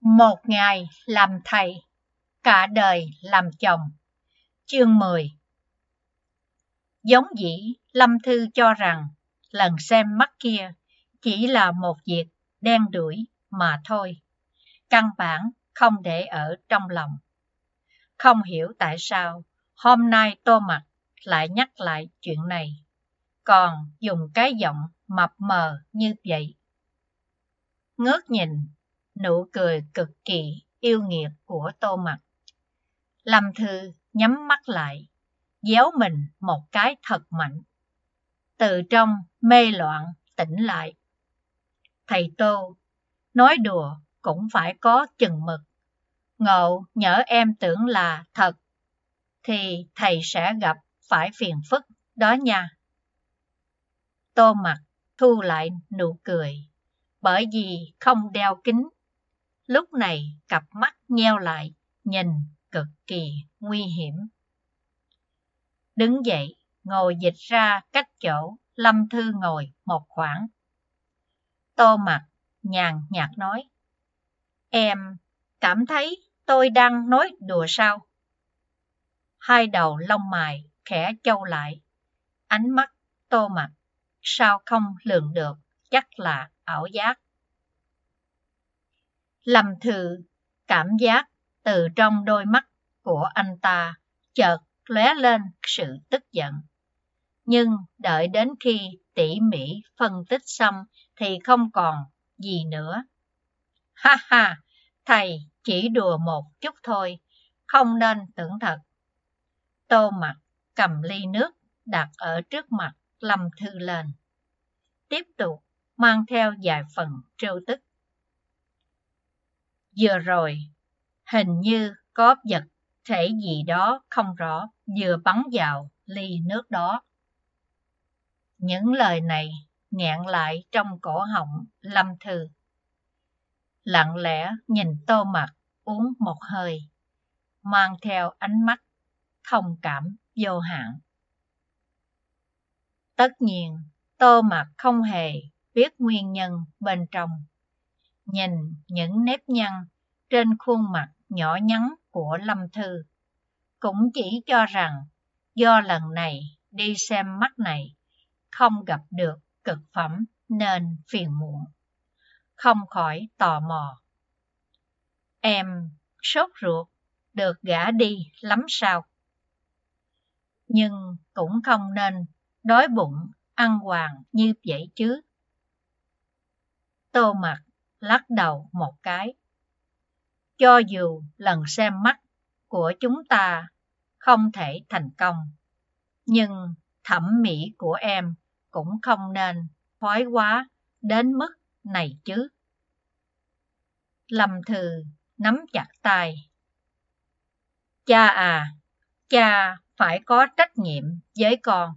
Một ngày làm thầy, cả đời làm chồng. Chương 10. Giống dĩ, Lâm Thư cho rằng lần xem mắt kia chỉ là một việc đen đủi mà thôi, căn bản không để ở trong lòng. Không hiểu tại sao hôm nay Tô Mặc lại nhắc lại chuyện này, còn dùng cái giọng mập mờ như vậy. Ngước nhìn nụ cười cực kỳ yêu nghiệt của Tô Mặc, Lâm Thư nhắm mắt lại, déo mình một cái thật mạnh. Từ trong mê loạn tỉnh lại. Thầy Tô, nói đùa cũng phải có chừng mực. Ngộ nhỡ em tưởng là thật, thì thầy sẽ gặp phải phiền phức đó nha. Tô Mặc thu lại nụ cười, bởi vì không đeo kính. Lúc này cặp mắt nheo lại, nhìn cực kỳ nguy hiểm. Đứng dậy, ngồi dịch ra cách chỗ Lâm Thư ngồi một khoảng. Tô Mặc nhàn nhạt nói, em cảm thấy tôi đang nói đùa sao? Hai đầu lông mày khẽ chau lại, ánh mắt Tô Mặc sao không lường được, chắc là ảo giác. Lâm Thư cảm giác từ trong đôi mắt của anh ta chợt lóe lên sự tức giận. Nhưng đợi đến khi tỉ mỉ phân tích xong thì không còn gì nữa. Ha ha, thầy chỉ đùa một chút thôi, không nên tưởng thật. Tô Mặc cầm ly nước đặt ở trước mặt Lâm Thư lên, tiếp tục mang theo vài phần trêu tức. Vừa rồi, hình như có vật thể gì đó không rõ vừa bắn vào ly nước đó. Những lời này nghẹn lại trong cổ họng Lâm Thư. Lặng lẽ nhìn Tô Mặc uống một hơi, mang theo ánh mắt thông cảm vô hạn. Tất nhiên, Tô Mặc không hề biết nguyên nhân bên trong. Nhìn những nếp nhăn trên khuôn mặt nhỏ nhắn của Lâm Thư, cũng chỉ cho rằng do lần này đi xem mắt này không gặp được cực phẩm nên phiền muộn, không khỏi tò mò. Em sốt ruột được gả đi lắm sao? Nhưng cũng không nên đói bụng ăn hoàng như vậy chứ. Tô Mặc lắc đầu một cái. Cho dù lần xem mắt của chúng ta không thể thành công, nhưng thẩm mỹ của em cũng không nên thoái quá đến mức này chứ. Lâm Thư nắm chặt tay. Cha à, cha phải có trách nhiệm với con.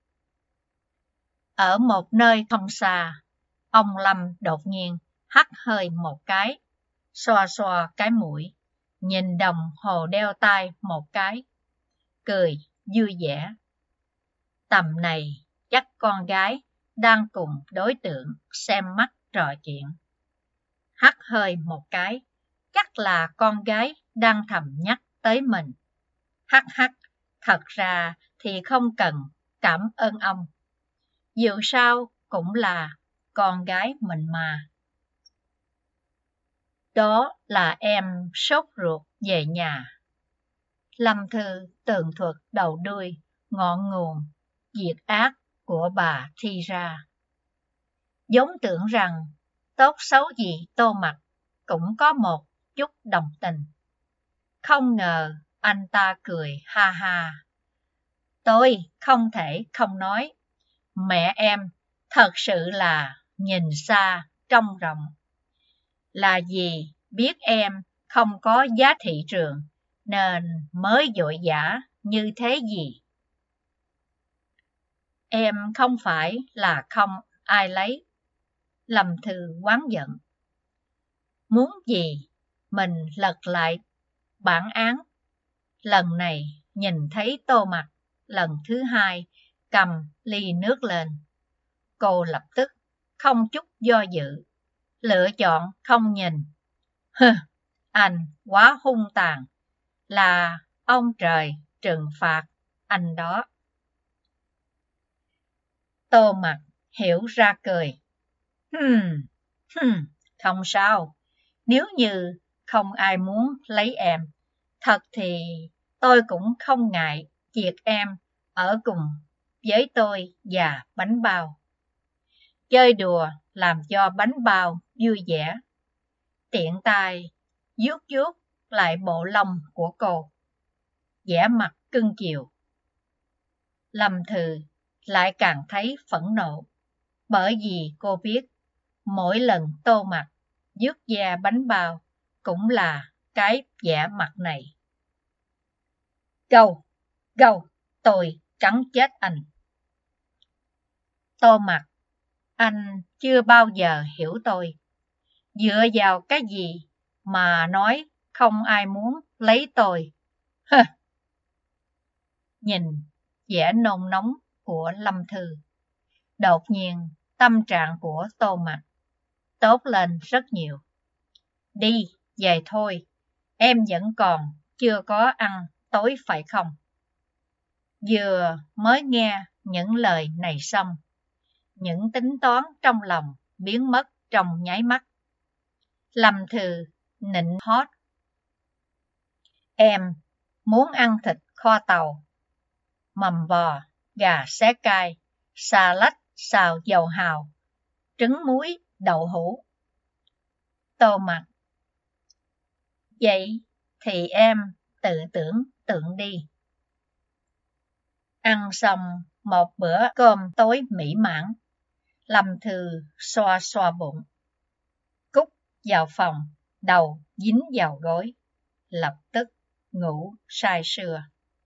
Ở một nơi không xa, ông Lâm đột nhiên hắt hơi một cái, xoa xoa cái mũi, nhìn đồng hồ đeo tay một cái, cười vui vẻ. Tầm này chắc con gái đang cùng đối tượng xem mắt trò chuyện. Hắt hơi một cái, chắc là con gái đang thầm nhắc tới mình. Hắt hắt, thật ra thì không cần cảm ơn ông. Dù sao cũng là con gái mình mà. Đó là em sốt ruột về nhà. Lâm Thư tường thuật đầu đuôi, ngọn nguồn, diệt ác của bà Thi ra. Giống tưởng rằng tốt xấu gì Tô Mặc cũng có một chút đồng tình. Không ngờ anh ta cười ha ha. Tôi không thể không nói, mẹ em thật sự là nhìn xa trông rộng. Là vì biết em không có giá thị trường nên mới vội vã như thế gì. Em không phải là không ai lấy. Lâm Thư oán giận. Muốn gì mình lật lại bản án. Lần này nhìn thấy Tô Mặc lần thứ hai cầm ly nước lên. Cô lập tức không chút do dự, lựa chọn không nhìn. Hừ, Anh quá hung tàn, là ông trời trừng phạt anh đó. Tô Mặt hiểu ra cười. Không sao, nếu như không ai muốn lấy em, thật thì tôi cũng không ngại việc em ở cùng với tôi và bánh bao. Chơi đùa làm cho bánh bao vui vẻ, tiện tay vuốt vuốt lại bộ lông của cô, vẻ mặt cưng chiều. Lâm Thư lại càng thấy phẫn nộ, bởi vì cô biết mỗi lần Tô Mặt vuốt da bánh bao cũng là cái vẻ mặt này. Gâu, gâu, tôi cắn chết anh. Tô Mặt, anh chưa bao giờ hiểu tôi. Dựa vào cái gì mà nói không ai muốn lấy tôi? Hơ! Nhìn vẻ nôn nóng của Lâm Thư, đột nhiên tâm trạng của Tô Mặt tốt lên rất nhiều. Đi, về thôi, em vẫn còn chưa có ăn tối phải không? Vừa mới nghe những lời này xong, những tính toán trong lòng biến mất trong nháy mắt. Lâm Thư nịnh hót. Em muốn ăn thịt kho tàu, mầm bò, gà xé cay, xà lách xào dầu hào, trứng muối, đậu hũ. Tô Mặt. Vậy thì em tự tưởng tượng đi. Ăn xong một bữa cơm tối mỹ mãn, Lâm Thư xoa xoa bụng, cúc vào phòng, đầu dính vào gối, lập tức ngủ say sưa.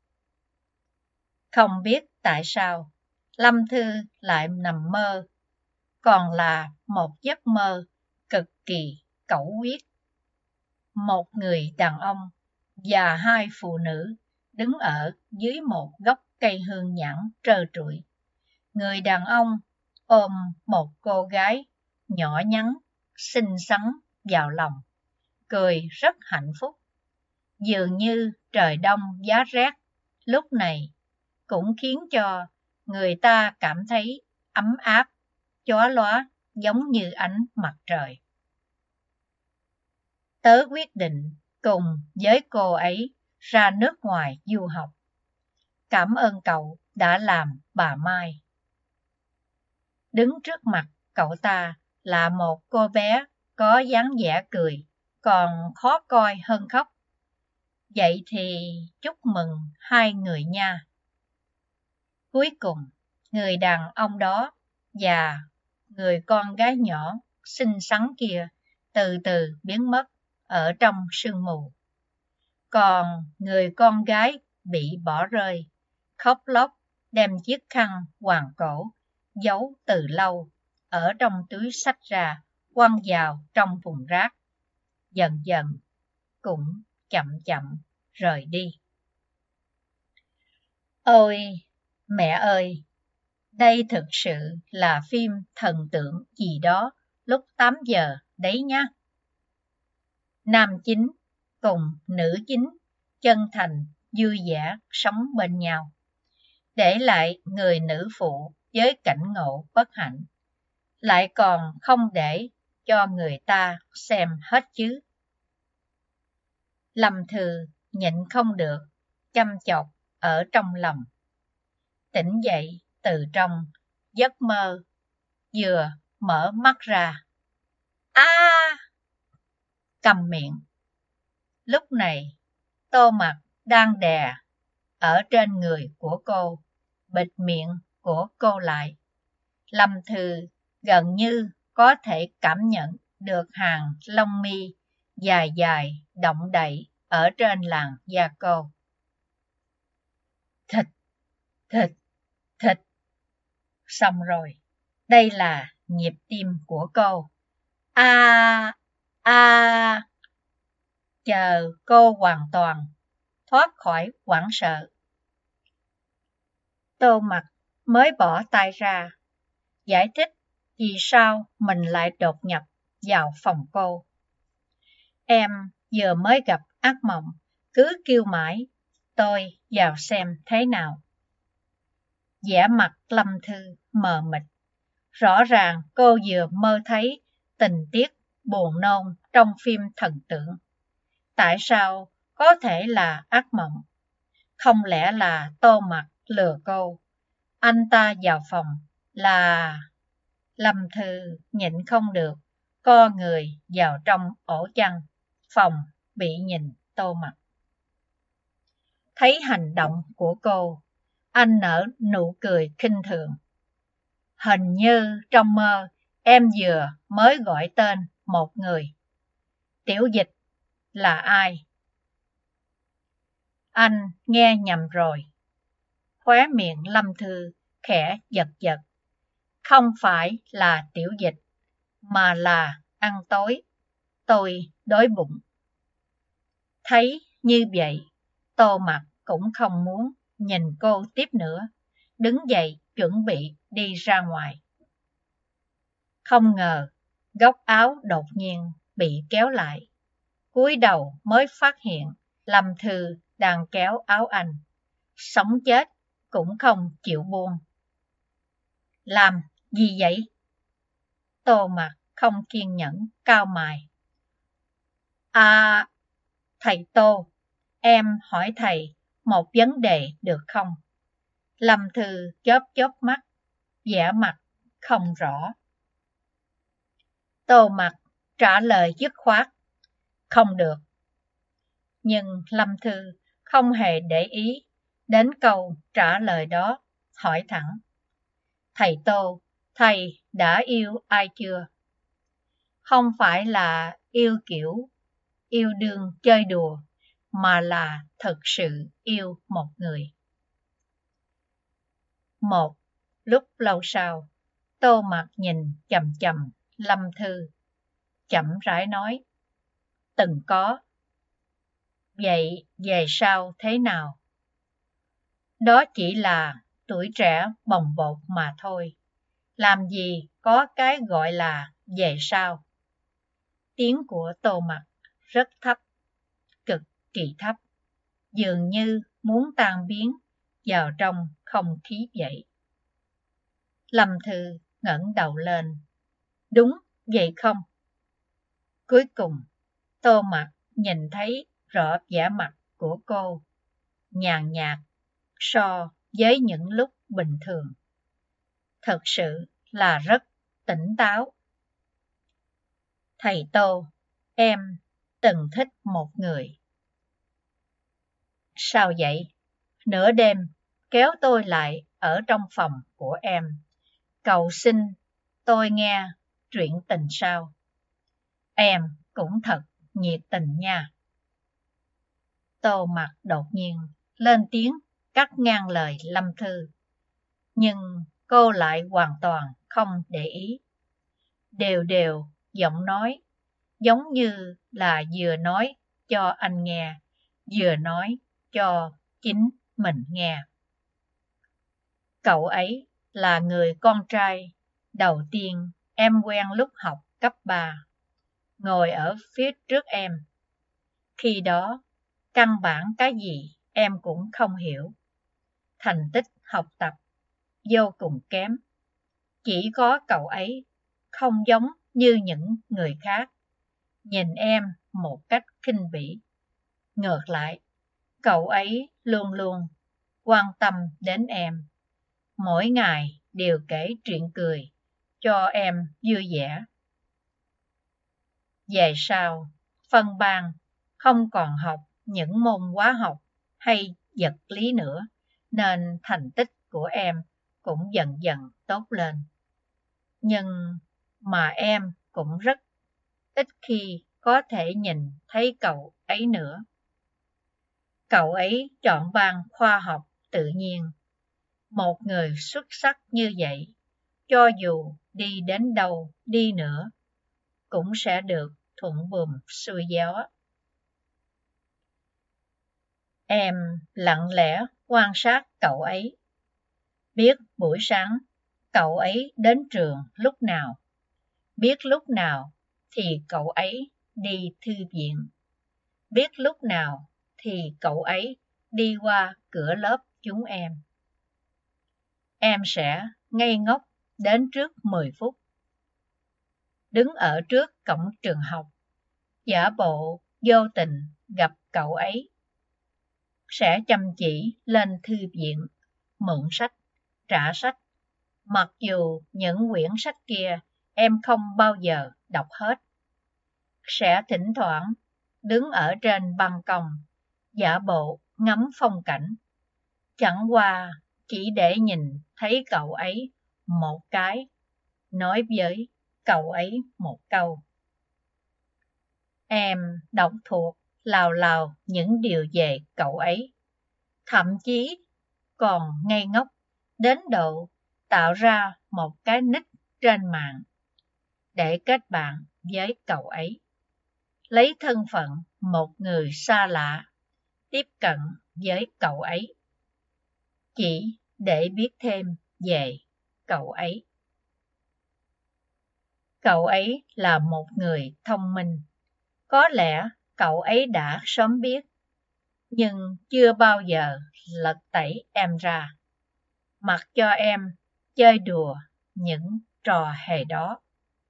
Không biết tại sao Lâm Thư lại nằm mơ, còn là một giấc mơ cực kỳ cẩu huyết. Một người đàn ông và hai phụ nữ đứng ở dưới một gốc cây hương nhãn trơ trụi. Người đàn ông ôm một cô gái nhỏ nhắn, xinh xắn vào lòng, cười rất hạnh phúc. Dường như trời đông giá rét lúc này cũng khiến cho người ta cảm thấy ấm áp, chói lóa giống như ánh mặt trời. Tớ quyết định cùng với cô ấy ra nước ngoài du học. Cảm ơn cậu đã làm bà Mai. Đứng trước mặt cậu ta là một cô bé có dáng vẻ cười, còn khó coi hơn khóc. Vậy thì chúc mừng hai người nha. Cuối cùng, người đàn ông đó và người con gái nhỏ xinh xắn kia từ từ biến mất ở trong sương mù. Còn người con gái bị bỏ rơi, khóc lóc đem chiếc khăn hoàng cổ giấu từ lâu ở trong túi xách ra, quăng vào trong thùng rác. Dần dần cũng chậm chậm rời đi. Ôi, mẹ ơi! Đây thực sự là phim thần tượng gì đó lúc 8 giờ đấy nhá. Nam chính cùng nữ chính chân thành, vui vẻ sống bên nhau, để lại người nữ phụ với cảnh ngộ bất hạnh, lại còn không để cho người ta xem hết chứ. Lâm Thư nhịn không được, chăm chọc ở trong lòng. Tỉnh dậy từ trong giấc mơ, vừa mở mắt ra. Câm miệng. Lúc này, Tô Mặt đang đè ở trên người của cô, bịt miệng của cô lại. Lâm Thư gần như có thể cảm nhận được hàng lông mi dài dài động đậy ở trên làn da cô. Thịt, thịt, thịt. Xong rồi, đây là nhịp tim của cô. Chờ cô hoàn toàn thoát khỏi hoảng sợ, Tô Mặt mới bỏ tay ra, giải thích vì sao mình lại đột nhập vào phòng cô. Em vừa mới gặp ác mộng, cứ kêu mãi, tôi vào xem thế nào. Vẻ mặt Lâm Thư mờ mịt, rõ ràng cô vừa mơ thấy tình tiết buồn nôn trong phim thần tượng. Tại sao có thể là ác mộng? Không lẽ là Tô Mặc lừa cô? Anh ta vào phòng là... Lâm Thư nhịn không được, co người vào trong ổ chăn, phòng bị nhìn Tô Mặc. Thấy hành động của cô, anh nở nụ cười khinh thường. Hình như trong mơ em vừa mới gọi tên một người. Tiểu Dịch là ai? Anh nghe nhầm rồi. Khóe miệng Lâm Thư khẽ giật giật. Không phải là Tiểu Dịch, mà là ăn tối. Tôi đói bụng. Thấy như vậy, Tô Mặc cũng không muốn nhìn cô tiếp nữa, đứng dậy chuẩn bị đi ra ngoài. Không ngờ, góc áo đột nhiên bị kéo lại. Cúi đầu mới phát hiện Lâm Thư đang kéo áo anh. Sống chết cũng không chịu buông. Làm gì vậy? Tô Mặc không kiên nhẫn, cau mày. À, thầy Tô, em hỏi thầy một vấn đề được không? Lâm Thư chớp mắt, vẻ mặt không rõ. Tô Mặc trả lời dứt khoát, không được. Nhưng Lâm Thư không hề để ý đến câu trả lời đó, hỏi thẳng. Thầy Tô, thầy đã yêu ai chưa? Không phải là yêu kiểu yêu đương chơi đùa, mà là thực sự yêu một người. Một lúc lâu sau, Tô Mặc nhìn chằm chằm Lâm Thư, chậm rãi nói, từng có. Vậy về sau thế nào? Đó chỉ là tuổi trẻ bồng bột mà thôi. Làm gì có cái gọi là về sau. Tiếng của Tô Mặc rất thấp, cực kỳ thấp, dường như muốn tan biến vào trong không khí vậy. Lâm Thư ngẩng đầu lên. Đúng vậy không? Cuối cùng, Tô Mặc nhìn thấy rõ vẻ mặt của cô, nhàn nhạt so với những lúc bình thường. Thật sự là rất tỉnh táo. Thầy Tô, em từng thích một người. Sao vậy? Nửa đêm kéo tôi lại ở trong phòng của em, cầu xin tôi nghe chuyện tình sao? Em cũng thật nhiệt tình nha. Tô Mặc đột nhiên lên tiếng cắt ngang lời Lâm Thư, nhưng cô lại hoàn toàn không để ý. Đều giọng nói, giống như là vừa nói cho anh nghe, vừa nói cho chính mình nghe. Cậu ấy là người con trai đầu tiên em quen lúc học cấp 3, ngồi ở phía trước em. Khi đó, căn bản cái gì em cũng không hiểu. Thành tích học tập vô cùng kém. Chỉ có cậu ấy không giống như những người khác, nhìn em một cách khinh bỉ. Ngược lại, cậu ấy luôn luôn quan tâm đến em. Mỗi ngày đều kể chuyện cười cho em vui vẻ. Về sau, phân ban không còn học những môn hóa học hay vật lý nữa, nên thành tích của em cũng dần dần tốt lên. Nhưng mà em cũng rất ít khi có thể nhìn thấy cậu ấy nữa. Cậu ấy chọn ban khoa học tự nhiên. Một người xuất sắc như vậy, cho dù đi đến đâu đi nữa, cũng sẽ được thuận buồm xuôi gió. Em lặng lẽ quan sát cậu ấy. Biết buổi sáng cậu ấy đến trường lúc nào. Biết lúc nào thì cậu ấy đi thư viện. biết lúc nào thì cậu ấy đi qua cửa lớp chúng em. Em sẽ ngây ngốc đến trước 10 phút. Đứng ở trước cổng trường học, giả bộ vô tình gặp cậu ấy. Sẽ chăm chỉ lên thư viện, mượn sách, trả sách. Mặc dù những quyển sách kia em không bao giờ đọc hết. Sẽ thỉnh thoảng đứng ở trên ban công, giả bộ ngắm phong cảnh. Chẳng qua chỉ để nhìn thấy cậu ấy một cái, nói với cậu ấy một câu. Em đọc thuộc lào lào những điều về cậu ấy, thậm chí còn ngây ngốc đến độ tạo ra một cái nick trên mạng để kết bạn với cậu ấy, lấy thân phận một người xa lạ tiếp cận với cậu ấy, chỉ để biết thêm về cậu ấy. Cậu ấy là một người thông minh, có lẽ cậu ấy đã sớm biết, nhưng chưa bao giờ lật tẩy em ra, mặc cho em chơi đùa những trò hề đó.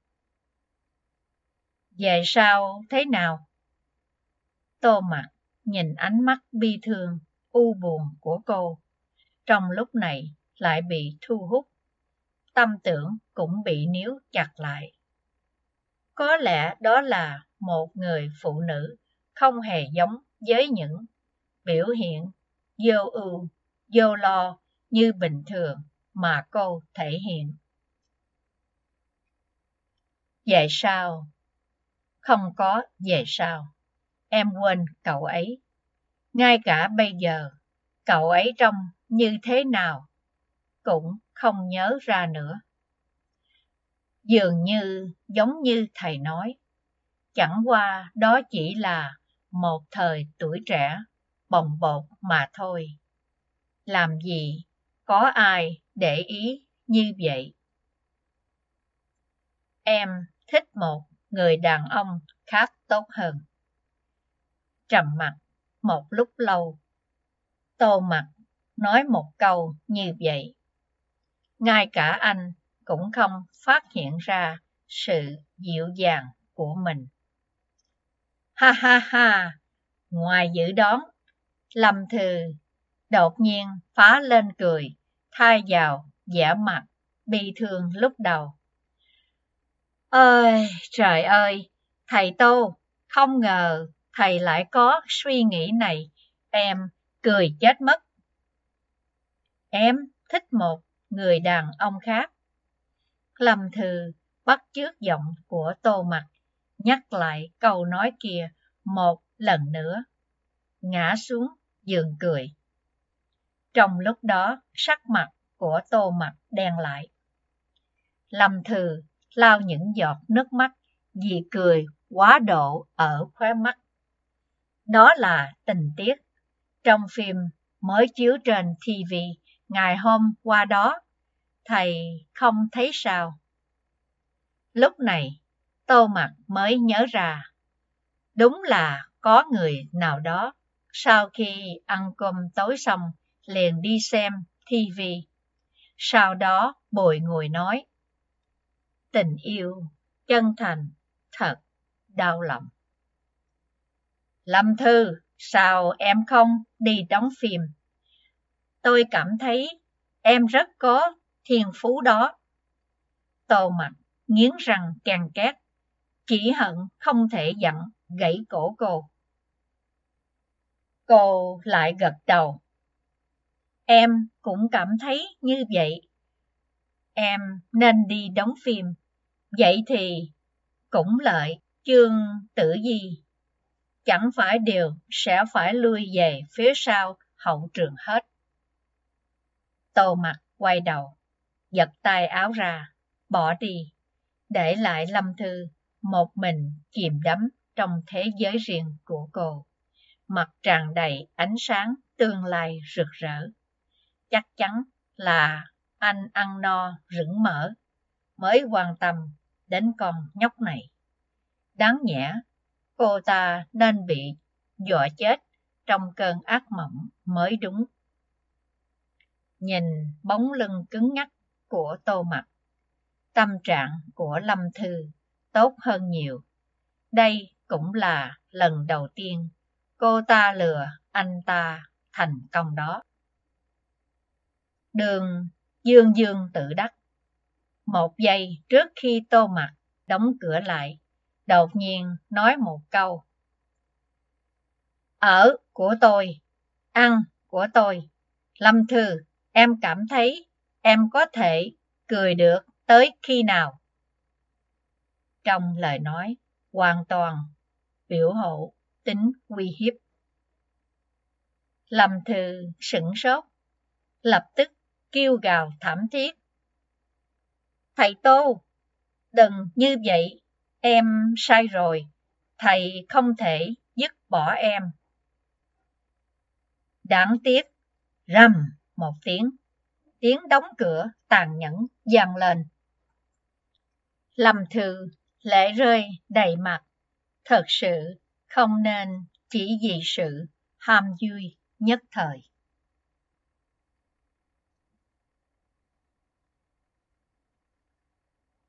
Về sau thế nào? Tô Mặt nhìn ánh mắt bi thương, u buồn của cô, trong lúc này lại bị thu hút, tâm tưởng cũng bị níu chặt lại. Có lẽ đó là một người phụ nữ không hề giống với những biểu hiện vô ưu, vô lo như bình thường mà cô thể hiện. Về sau? Không có về sau. Em quên cậu ấy. Ngay cả bây giờ, cậu ấy trông như thế nào cũng không nhớ ra nữa. Dường như giống như thầy nói, chẳng qua đó chỉ là một thời tuổi trẻ bồng bột mà thôi. Làm gì có ai để ý như vậy? Em thích một người đàn ông khác tốt hơn. Trầm mặc một lúc lâu, Tô Mặt nói một câu như vậy. Ngay cả anh cũng không phát hiện ra sự dịu dàng của mình. Ha ha ha, ngoài dự đoán, Lâm Thư đột nhiên phá lên cười, thay vào vẻ mặt bi thương lúc đầu. Ơi, trời ơi, thầy Tô, không ngờ thầy lại có suy nghĩ này, em cười chết mất. Em thích một người đàn ông khác. Lâm Thư bắt chước giọng của Tô Mặt, nhắc lại câu nói kia một lần nữa, ngã xuống giường cười. Trong lúc đó, sắc mặt của Tô Mặt đen lại. Lâm Thư lau những giọt nước mắt vì cười quá độ ở khóe mắt. Đó là tình tiết trong phim mới chiếu trên TV ngày hôm qua đó. Thầy không thấy sao? Lúc này, Tô Mặt mới nhớ ra. Đúng là có người nào đó, sau khi ăn cơm tối xong, liền đi xem TV. Sau đó bồi ngồi nói. Tình yêu, chân thành, thật, đau lòng. Lâm Thư, sao em không đi đóng phim? Tôi cảm thấy em rất có thiên phú đó. Tô Mặt nghiến răng ken két, chỉ hận không thể giận gãy cổ cô. Cô lại gật đầu. Em cũng cảm thấy như vậy. Em nên đi đóng phim. Vậy thì cũng lợi, Chương Tử Di chẳng phải đều sẽ phải lui về phía sau hậu trường hết. Tô Mặt quay đầu, giật tay áo ra, bỏ đi, để lại Lâm Thư một mình chìm đắm trong thế giới riêng của cô, mặt tràn đầy ánh sáng tương lai rực rỡ. Chắc chắn là anh ăn no rững mỡ mới quan tâm đến con nhóc này. Đáng nhẽ cô ta nên bị dọa chết trong cơn ác mộng mới đúng. Nhìn bóng lưng cứng ngắc của Tô Mặc, tâm trạng của Lâm Thư tốt hơn nhiều. Đây cũng là lần đầu tiên cô ta lừa anh ta thành công đó. Đường Dương Dương tự đắc. Một giây trước khi Tô Mặc đóng cửa lại, đột nhiên nói một câu: ở của tôi, ăn của tôi. Lâm Thư, em cảm thấy em có thể cười được tới khi nào? Trong lời nói hoàn toàn biểu lộ tính uy hiếp. Lâm Thư sửng sốt, lập tức kêu gào thảm thiết: thầy Tô, đừng như vậy, em sai rồi, thầy không thể dứt bỏ em. Đáng tiếc. Rầm một tiếng đóng cửa tàn nhẫn vang lên. Lâm Thư lệ rơi đầy mặt, thật sự không nên chỉ vì sự ham vui nhất thời.